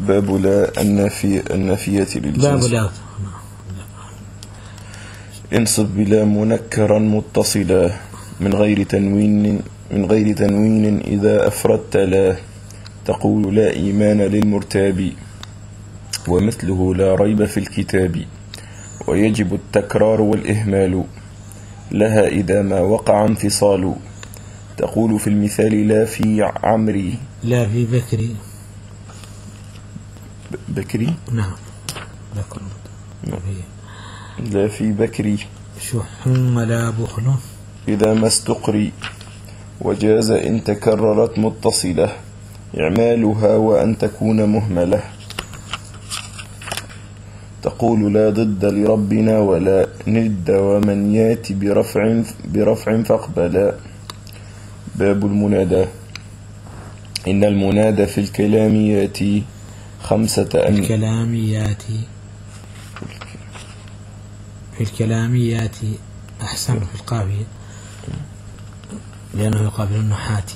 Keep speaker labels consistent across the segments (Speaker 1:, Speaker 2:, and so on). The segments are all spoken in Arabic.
Speaker 1: باب لا النافية للجنس.
Speaker 2: باب لا
Speaker 1: انصب بلا منكرا متصلا من غير تنوين إذا أفردت لا. تقول لا إيمان للمرتاب ومثله لا ريب في الكتاب. ويجب التكرار والإهمال لها إذا ما وقع انفصال. تقول في المثال لا في عمري،
Speaker 2: لا في بكري.
Speaker 1: بكري؟
Speaker 2: نعم.
Speaker 1: لا في بكري
Speaker 2: شح ولا بخل
Speaker 1: إذا ما استقري. وجاز إن تكررت متصلة إعمالها وأن تكون مهملة. تقول لا ضد لربنا ولا ند ومن ياتي برفع فاقبلا. باب المنادى. إن المنادى في الكلام ياتي خمسة
Speaker 2: في الكلام ياتي أحسن في القافية لأنه يقابل النحاتي.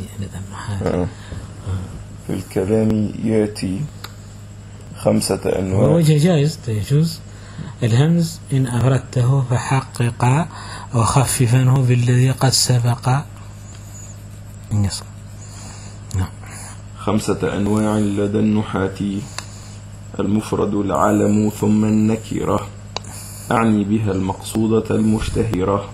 Speaker 1: في الكلام ياتي 5 أنواع.
Speaker 2: ووجه جائز يجوز الهمز إن أفردته فحقق وخففنه بالذي قد سبق. نعم.
Speaker 1: 5 أنواع لدى النحاة. المفرد العلم ثم النكرة أعني بها المقصودة المشتهرة.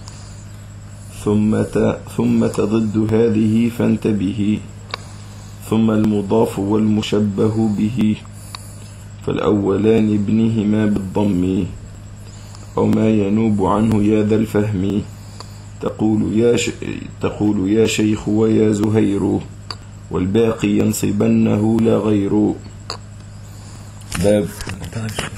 Speaker 1: ثم ضد هذه فانتبه. ثم المضاف والمشبه به. فالأولان ابنهما بالضم أو ما ينوب عنه يا ذا الفهم. تقول يا شيخ ويا زهير والباقي ينصبنه لا غير. باب